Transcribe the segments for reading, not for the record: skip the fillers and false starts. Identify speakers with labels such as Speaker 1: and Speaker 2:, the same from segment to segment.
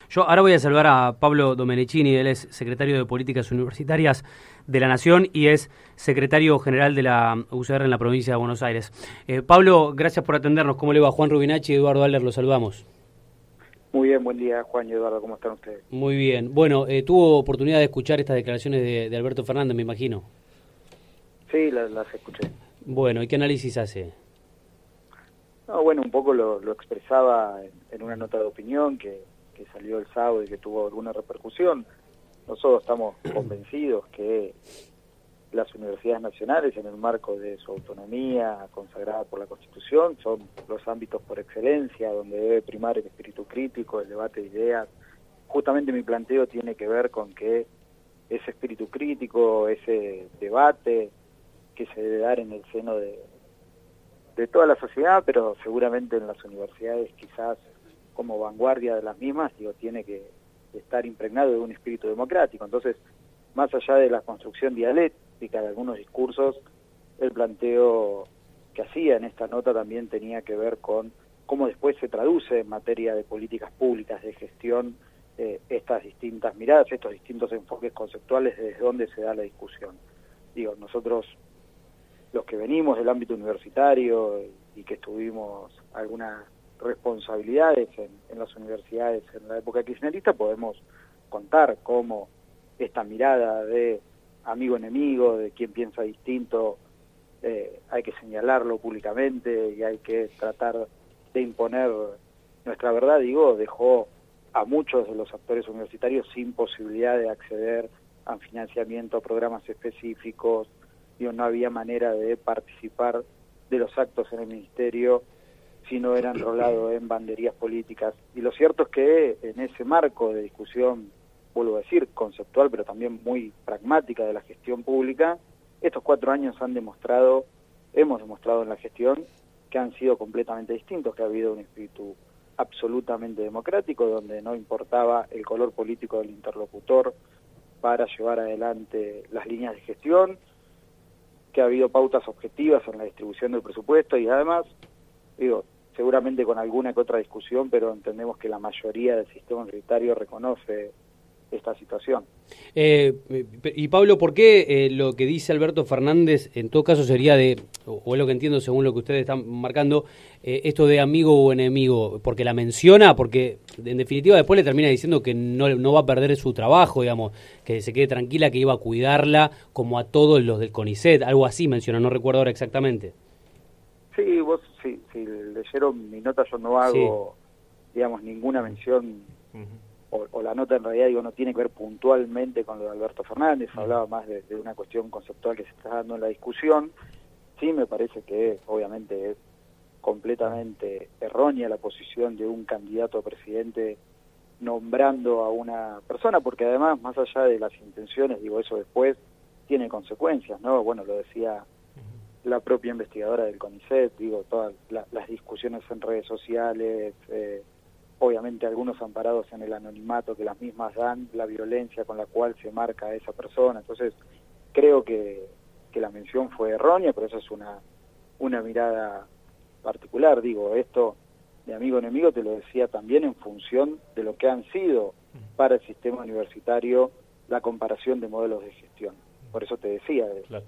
Speaker 1: Yo ahora voy a saludar a Pablo Domenechini, él es secretario de Políticas Universitarias de la Nación y es secretario general de la UCR en la provincia de Buenos Aires. Pablo, gracias por atendernos. ¿Cómo le va? Juan Rubinacci y Eduardo Aller, los saludamos.
Speaker 2: Muy bien, buen día, Juan y Eduardo, ¿cómo están ustedes?
Speaker 1: Muy bien. Bueno, tuvo oportunidad de escuchar estas declaraciones de Alberto Fernández, me imagino.
Speaker 2: Sí, las escuché.
Speaker 1: Bueno, ¿y qué análisis hace?
Speaker 2: No, bueno, un poco lo expresaba en una nota de opinión que salió el sábado y que tuvo alguna repercusión. Nosotros estamos convencidos que las universidades nacionales, en el marco de su autonomía consagrada por la Constitución, son los ámbitos por excelencia donde debe primar el espíritu crítico, el debate de ideas. Justamente mi planteo tiene que ver con que ese espíritu crítico, ese debate que se debe dar en el seno de toda la sociedad, pero seguramente en las universidades quizás como vanguardia de las mismas, tiene que estar impregnado de un espíritu democrático. Entonces, más allá de la construcción dialéctica de algunos discursos, el planteo que hacía en esta nota también tenía que ver con cómo después se traduce en materia de políticas públicas, de gestión, estas distintas miradas, estos distintos enfoques conceptuales desde donde se da la discusión. Nosotros, los que venimos del ámbito universitario y que tuvimos algunas responsabilidades en las universidades en la época kirchnerista, podemos contar cómo esta mirada de amigo-enemigo, de quien piensa distinto, hay que señalarlo públicamente y hay que tratar de imponer nuestra verdad, dejó a muchos de los actores universitarios sin posibilidad de acceder a financiamiento, a programas específicos. No había manera de participar de los actos en el ministerio si no era enrolado en banderías políticas. Y lo cierto es que en ese marco de discusión, vuelvo a decir, conceptual, pero también muy pragmática de la gestión pública, estos 4 años hemos demostrado en la gestión que han sido completamente distintos, que ha habido un espíritu absolutamente democrático, donde no importaba el color político del interlocutor para llevar adelante las líneas de gestión, que ha habido pautas objetivas en la distribución del presupuesto y además, seguramente con alguna que otra discusión, pero entendemos que la mayoría del sistema universitario reconoce esta situación.
Speaker 1: Y Pablo, ¿por qué lo que dice Alberto Fernández en todo caso sería o es lo que entiendo según lo que ustedes están marcando, esto de amigo o enemigo? ¿Porque la menciona? Porque en definitiva después le termina diciendo que no va a perder su trabajo, que se quede tranquila, que iba a cuidarla como a todos los del CONICET, algo así menciona, no recuerdo ahora exactamente.
Speaker 2: Sí, vos, si leyeron mi nota, yo no hago, ninguna mención, o la nota en realidad, no tiene que ver puntualmente con lo de Alberto Fernández, hablaba más de una cuestión conceptual que se está dando en la discusión. Sí, me parece que obviamente es completamente errónea la posición de un candidato a presidente nombrando a una persona, porque además, más allá de las intenciones, eso después tiene consecuencias, ¿no? Bueno, lo decía la propia investigadora del CONICET, todas las discusiones en redes sociales, obviamente algunos amparados en el anonimato que las mismas dan, la violencia con la cual se marca a esa persona. Entonces, creo que la mención fue errónea, pero eso es una mirada particular. Esto de amigo-enemigo te lo decía también en función de lo que han sido para el sistema universitario la comparación de modelos de gestión. Por eso te decía,
Speaker 1: claro.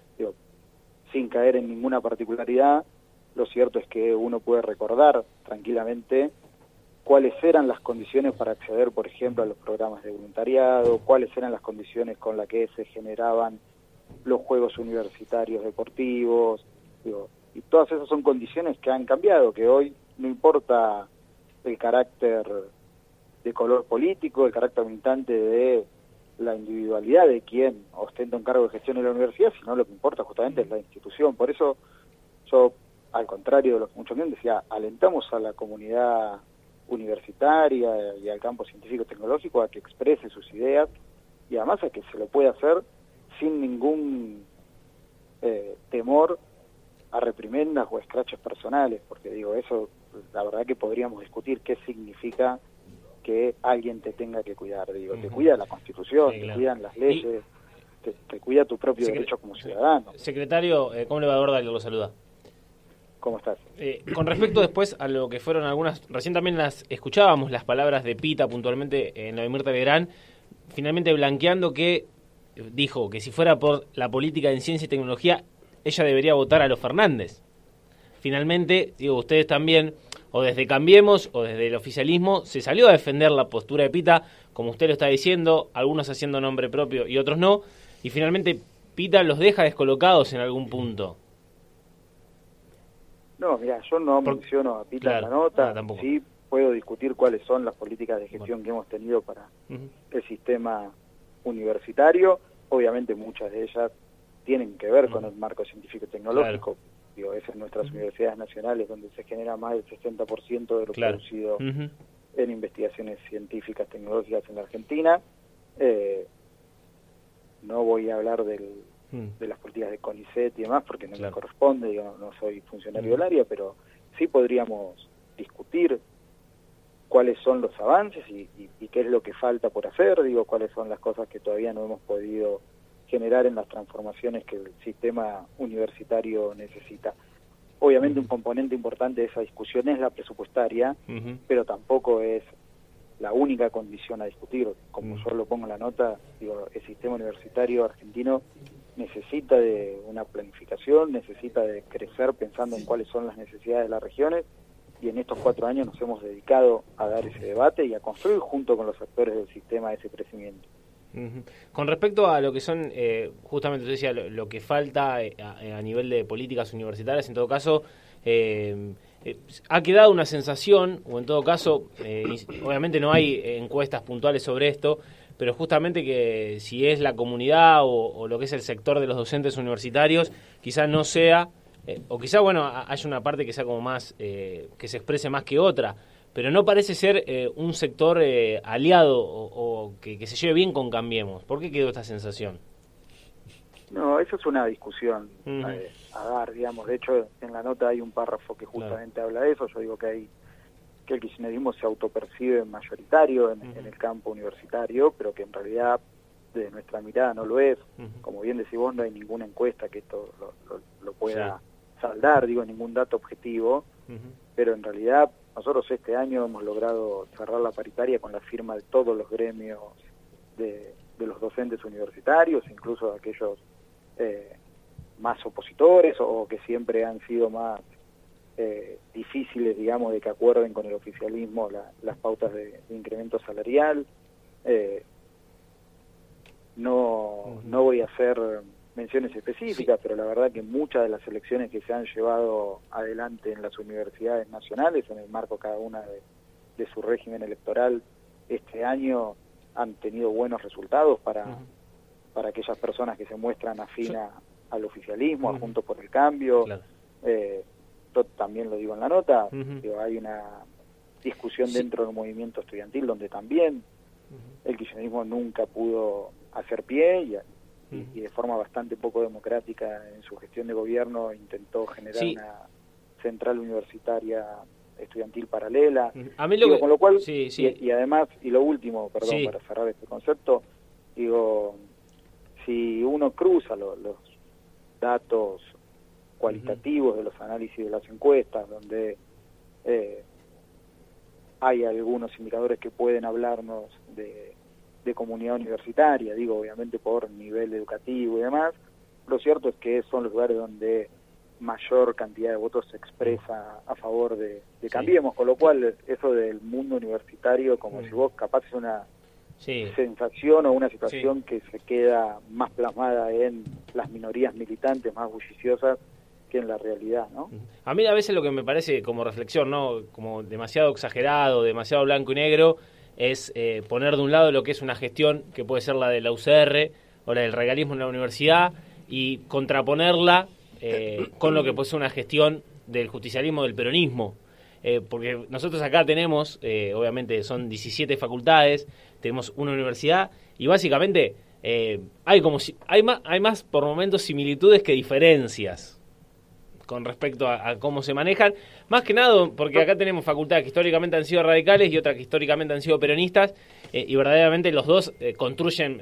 Speaker 2: Sin caer en ninguna particularidad, lo cierto es que uno puede recordar tranquilamente cuáles eran las condiciones para acceder, por ejemplo, a los programas de voluntariado, cuáles eran las condiciones con las que se generaban los juegos universitarios deportivos, y todas esas son condiciones que han cambiado, que hoy no importa el carácter de color político, el carácter militante de la individualidad de quien ostenta un cargo de gestión en la universidad, sino lo que importa justamente es la institución. Por eso yo, al contrario de lo que muchos bien decía, alentamos a la comunidad universitaria y al campo científico-tecnológico a que exprese sus ideas y además a que se lo pueda hacer sin ningún temor a reprimendas o escraches personales, porque eso, la verdad que podríamos discutir qué significa que alguien te tenga que cuidar. Te cuida la Constitución, sí, claro, te cuidan las leyes, te cuida tu propio derecho como ciudadano.
Speaker 3: Secretario, ¿cómo le va? Eduardo, lo saluda.
Speaker 2: ¿Cómo estás?
Speaker 3: Con respecto después a lo que fueron algunas, recién también las escuchábamos las palabras de Pita puntualmente en lo de Mirta Legrand, finalmente blanqueando que dijo que si fuera por la política en ciencia y tecnología, ella debería votar a los Fernández. Finalmente, digo, ustedes también, o desde Cambiemos o desde el oficialismo, se salió a defender la postura de Pita, como usted lo está diciendo, algunos haciendo nombre propio y otros no, y finalmente Pita los deja descolocados en algún punto.
Speaker 2: No, mira, yo no menciono a Pita en la nota, sí puedo discutir cuáles son las políticas de gestión que hemos tenido para el sistema universitario. Obviamente muchas de ellas tienen que ver con el marco científico-tecnológico. Digo, es en nuestras universidades nacionales donde se genera más del 60% de lo producido en investigaciones científicas tecnológicas en la Argentina. No voy a hablar de las políticas de CONICET y demás porque no me corresponde, digo, no soy funcionario del área, pero sí podríamos discutir cuáles son los avances y qué es lo que falta por hacer, digo, cuáles son las cosas que todavía no hemos podido generar en las transformaciones que el sistema universitario necesita. Obviamente un componente importante de esa discusión es la presupuestaria, pero tampoco es la única condición a discutir. Como yo lo pongo en la nota, digo, el sistema universitario argentino necesita de una planificación, necesita de crecer pensando en cuáles son las necesidades de las regiones, y en estos 4 años nos hemos dedicado a dar ese debate y a construir junto con los actores del sistema ese crecimiento.
Speaker 3: Con respecto a lo que son, justamente usted decía, lo que falta a nivel de políticas universitarias, en todo caso, ha quedado una sensación, o en todo caso, obviamente no hay encuestas puntuales sobre esto, pero justamente que si es la comunidad o lo que es el sector de los docentes universitarios, quizás no sea, o quizás, bueno, haya una parte que sea como más, que se exprese más que otra, pero no parece ser un sector aliado o que se lleve bien con Cambiemos. ¿Por qué quedó esta sensación?
Speaker 2: No, eso es una discusión a dar, digamos. De hecho, en la nota hay un párrafo que justamente habla de eso. Yo digo que el kirchnerismo se autopercibe mayoritario en el campo universitario, pero que en realidad, desde nuestra mirada, no lo es. Como bien decís vos, no hay ninguna encuesta que esto lo pueda saldar, digo, ningún dato objetivo, pero en realidad nosotros este año hemos logrado cerrar la paritaria con la firma de todos los gremios de los docentes universitarios, incluso aquellos más opositores o que siempre han sido más difíciles, digamos, de que acuerden con el oficialismo las pautas de incremento salarial. No voy a hacer menciones específicas, pero la verdad que muchas de las elecciones que se han llevado adelante en las universidades nacionales, en el marco cada una de su régimen electoral, este año han tenido buenos resultados para aquellas personas que se muestran afín al oficialismo, a Juntos por el Cambio. Yo también lo digo en la nota, digo, hay una discusión dentro del movimiento estudiantil donde también el kirchnerismo nunca pudo hacer pie y de forma bastante poco democrática en su gestión de gobierno intentó generar una central universitaria estudiantil paralela.
Speaker 3: A mí
Speaker 2: digo, con lo cual, y además, y lo último, perdón, para cerrar este concepto, digo, si uno cruza los datos cualitativos de los análisis de las encuestas, donde hay algunos indicadores que pueden hablarnos de comunidad universitaria, digo, obviamente por nivel educativo y demás, lo cierto es que son los lugares donde mayor cantidad de votos se expresa a favor de Cambiemos, con lo cual eso del mundo universitario, como si vos capaz es una sensación o una situación que se queda más plasmada en las minorías militantes más bulliciosas que en la realidad, ¿no?
Speaker 3: A mí a veces lo que me parece como reflexión, ¿no?, como demasiado exagerado, demasiado blanco y negro, es poner de un lado lo que es una gestión que puede ser la de la UCR o la del regalismo en la universidad y contraponerla con lo que puede ser una gestión del justicialismo, del peronismo. Porque nosotros acá tenemos, obviamente son 17 facultades, tenemos una universidad y básicamente hay más por momentos similitudes que diferencias con respecto a cómo se manejan, más que nada porque acá tenemos facultades que históricamente han sido radicales y otras que históricamente han sido peronistas, y verdaderamente los dos construyen,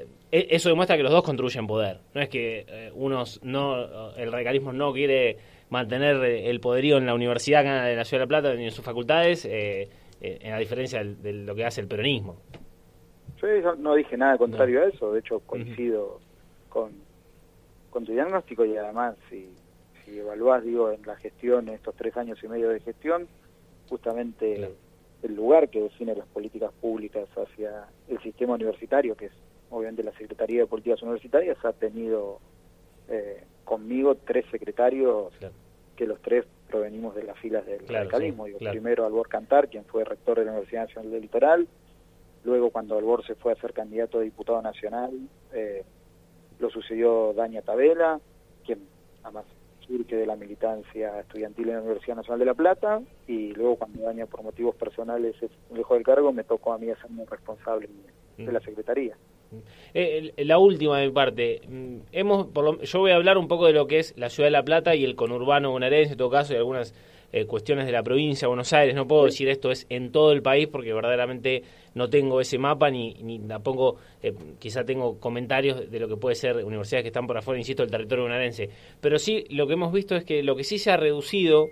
Speaker 3: eso demuestra que los dos construyen poder. No es que el radicalismo no quiere mantener el poderío en la universidad acá de la Ciudad de La Plata y en sus facultades, en la diferencia de lo que hace el peronismo.
Speaker 2: Yo no dije nada contrario a eso, de hecho coincido con tu diagnóstico, y además si evaluás, digo, en la gestión, en estos 3 años y medio de gestión, justamente el lugar que define las políticas públicas hacia el sistema universitario, que es obviamente la Secretaría de Políticas Universitarias, ha tenido conmigo 3 secretarios, que los 3 provenimos de las filas del radicalismo. Primero Albor Cantar, quien fue rector de la Universidad Nacional del Litoral. Luego, cuando Albor se fue a ser candidato a diputado nacional, lo sucedió Daña Tabela, quien además surge de la militancia estudiantil en la Universidad Nacional de La Plata, y luego, cuando Daña por motivos personales se dejó del cargo, me tocó a mí hacerme responsable de la Secretaría.
Speaker 3: La última de mi parte, yo voy a hablar un poco de lo que es la Ciudad de La Plata y el conurbano bonaerense, en todo caso, y algunas cuestiones de la provincia de Buenos Aires. No puedo decir esto es en todo el país, porque verdaderamente no tengo ese mapa, ni tampoco quizá tengo comentarios de lo que puede ser universidades que están por afuera, insisto, del territorio bonaerense. Pero sí, lo que hemos visto es que lo que sí se ha reducido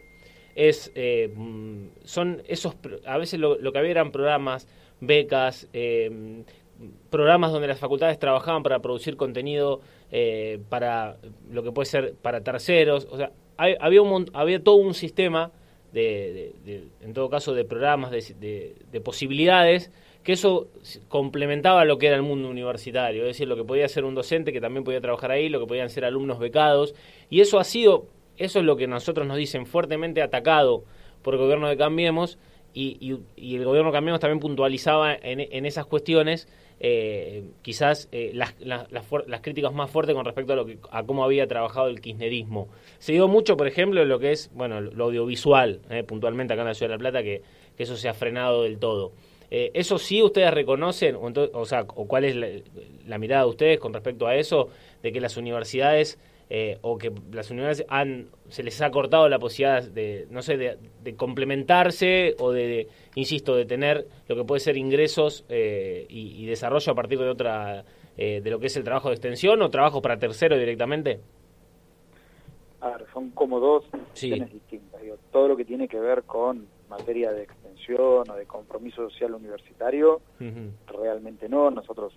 Speaker 3: son esos, a veces lo que había eran programas, becas, programas donde las facultades trabajaban para producir contenido para lo que puede ser para terceros. O sea, había todo un sistema en todo caso, de programas, de posibilidades, que eso complementaba lo que era el mundo universitario, es decir, lo que podía ser un docente que también podía trabajar ahí, lo que podían ser alumnos becados, y eso es lo que nosotros nos dicen, fuertemente atacado por el gobierno de Cambiemos, y el gobierno de Cambiemos también puntualizaba en esas cuestiones quizás las críticas más fuertes con respecto a cómo había trabajado el kirchnerismo. Se dio mucho, por ejemplo, en lo que es lo audiovisual, puntualmente acá en la Ciudad de La Plata, que eso se ha frenado del todo. ¿Eso sí ustedes reconocen, o cuál es la mirada de ustedes con respecto a eso, de que las universidades se les ha cortado la posibilidad de complementarse o insisto, de tener lo que puede ser ingresos y desarrollo a partir de lo que es el trabajo de extensión o trabajo para tercero directamente?
Speaker 2: A ver, son como dos cuestiones distintas. Todo lo que tiene que ver con materia de extensión o de compromiso social universitario, realmente no. Nosotros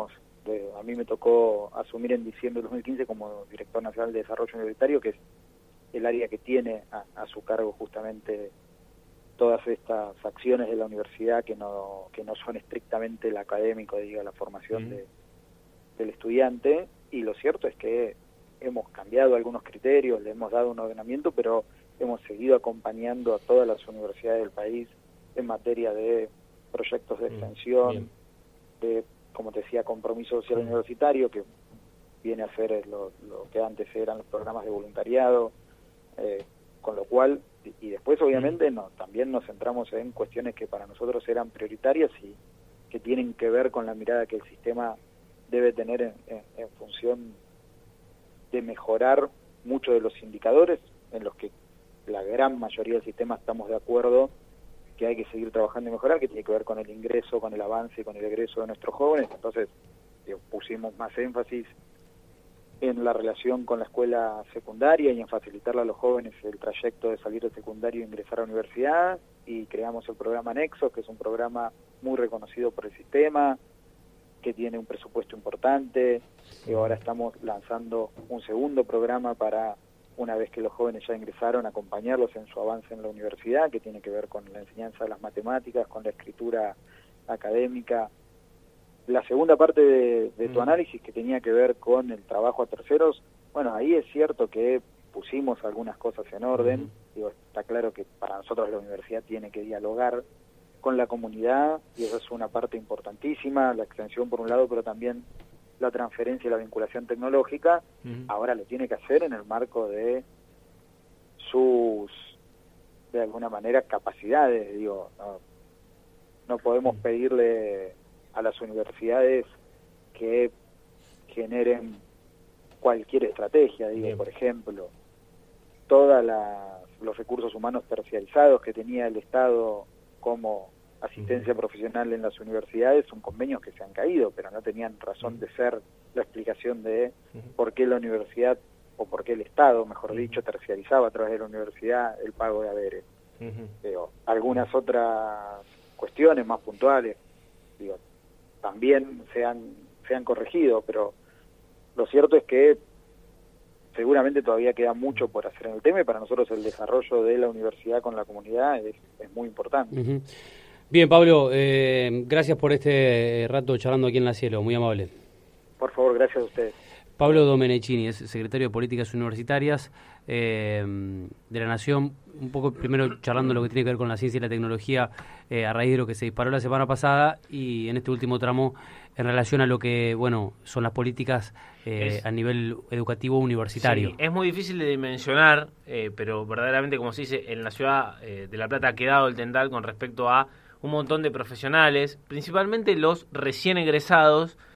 Speaker 2: a mí me tocó asumir en diciembre de 2015 como director nacional de desarrollo universitario, que es el área que tiene a su cargo justamente todas estas acciones de la universidad que no son estrictamente el académico, la formación del estudiante. Y lo cierto es que hemos cambiado algunos criterios, le hemos dado un ordenamiento, pero hemos seguido acompañando a todas las universidades del país en materia de proyectos de extensión, de, como te decía, compromiso social universitario, que viene a ser lo que antes eran los programas de voluntariado, con lo cual, y después obviamente también nos centramos en cuestiones que para nosotros eran prioritarias y que tienen que ver con la mirada que el sistema debe tener en función de mejorar muchos de los indicadores en los que la gran mayoría del sistema estamos de acuerdo que hay que seguir trabajando y mejorar, que tiene que ver con el ingreso, con el avance, con el egreso de nuestros jóvenes. Entonces pusimos más énfasis en la relación con la escuela secundaria y en facilitarle a los jóvenes el trayecto de salir de secundario e ingresar a la universidad, y creamos el programa Nexos, que es un programa muy reconocido por el sistema, que tiene un presupuesto importante, y ahora estamos lanzando un segundo programa para, una vez que los jóvenes ya ingresaron, acompañarlos en su avance en la universidad, que tiene que ver con la enseñanza de las matemáticas, con la escritura académica. La segunda parte de tu análisis, que tenía que ver con el trabajo a terceros, bueno, ahí es cierto que pusimos algunas cosas en orden. Está claro que para nosotros la universidad tiene que dialogar con la comunidad, y eso es una parte importantísima, la extensión por un lado, pero también la transferencia y la vinculación tecnológica. Ahora lo tiene que hacer en el marco de sus, de alguna manera, capacidades. No podemos pedirle a las universidades que generen cualquier estrategia. Por ejemplo, todos los recursos humanos terciarizados que tenía el Estado como asistencia profesional en las universidades son convenios que se han caído, pero no tenían razón de ser la explicación de por qué la universidad por qué el Estado, mejor dicho, terciarizaba a través de la universidad el pago de haberes. Algunas otras cuestiones más puntuales, también se han corregido, pero lo cierto es que seguramente todavía queda mucho por hacer en el tema, y para nosotros el desarrollo de la universidad con la comunidad es muy importante.
Speaker 1: Bien, Pablo, gracias por este rato charlando aquí en La Cielo, muy amable.
Speaker 2: Por favor, gracias a ustedes. Pablo
Speaker 1: Domenechini es secretario de Políticas Universitarias de la Nación, un poco primero charlando lo que tiene que ver con la ciencia y la tecnología a raíz de lo que se disparó la semana pasada, y en este último tramo en relación a lo que son las políticas a nivel educativo universitario.
Speaker 3: Sí, es muy difícil de dimensionar, pero verdaderamente, como se dice, en la ciudad de La Plata ha quedado el tendal con respecto a un montón de profesionales, principalmente los recién egresados,